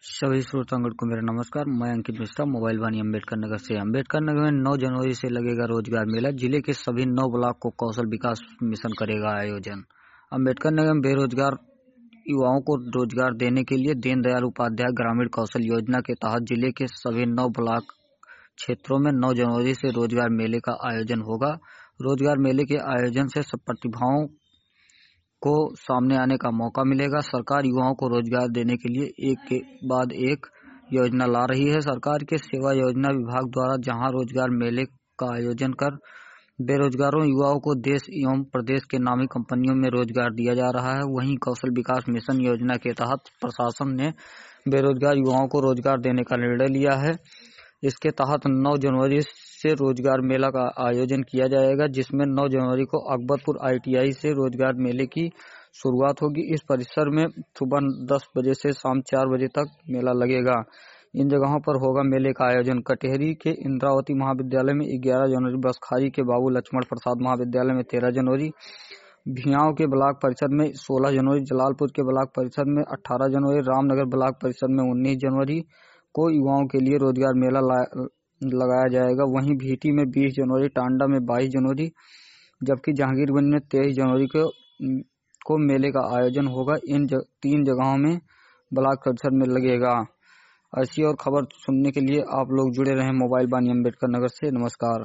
सभी श्रोतागण को मेरा नमस्कार। मैं अंकित मिश्रा, मोबाइल वाणी अम्बेडकर नगर से। अम्बेडकर नगर में 9 जनवरी से लगेगा रोजगार मेला। जिले के सभी 9 ब्लॉक को कौशल विकास मिशन करेगा आयोजन। अम्बेडकर नगर में बेरोजगार युवाओं को रोजगार देने के लिए दीनदयाल उपाध्याय ग्रामीण कौशल योजना के तहत जिले के सभी 9 ब्लॉक क्षेत्रों में 9 जनवरी से रोजगार मेले का आयोजन होगा। रोजगार मेले के आयोजन से सब प्रतिभाओं को सामने आने का मौका मिलेगा। सरकार युवाओं को रोजगार देने के लिए एक के बाद एक योजना ला रही है। सरकार के सेवा योजना विभाग द्वारा जहां रोजगार मेले का आयोजन कर बेरोजगारों युवाओं को देश एवं प्रदेश के नामी कंपनियों में रोजगार दिया जा रहा है, वहीं कौशल विकास मिशन योजना के तहत प्रशासन ने बेरोजगार युवाओं को रोजगार देने का निर्णय लिया है। इसके तहत 9 जनवरी से रोजगार मेला का आयोजन किया जाएगा, जिसमें 9 जनवरी को अकबरपुर ITI से रोजगार मेले की शुरुआत होगी। इस परिसर में सुबह 10 बजे से शाम 4 बजे तक मेला लगेगा। इन जगहों पर होगा मेले का आयोजन। कटेहरी के इंद्रावती महाविद्यालय में 11 जनवरी, बसखारी के बाबू लक्ष्मण प्रसाद महाविद्यालय में 13 जनवरी, भियाव के ब्लॉक परिषद में 16 जनवरी, जलालपुर के ब्लॉक परिषद में 18 जनवरी, रामनगर ब्लॉक परिषद में 19 जनवरी को युवाओं के लिए रोजगार मेला लगाया जाएगा। वहीं भीटी में 20 जनवरी, टांडा में 22 जनवरी, जबकि जहांगीरगंज में 23 जनवरी को मेले का आयोजन होगा। इन 3 जगहों में ब्लॉक परिषद में लगेगा। ऐसी और खबर सुनने के लिए आप लोग जुड़े रहें मोबाइल वाणी अम्बेडकर नगर से। नमस्कार।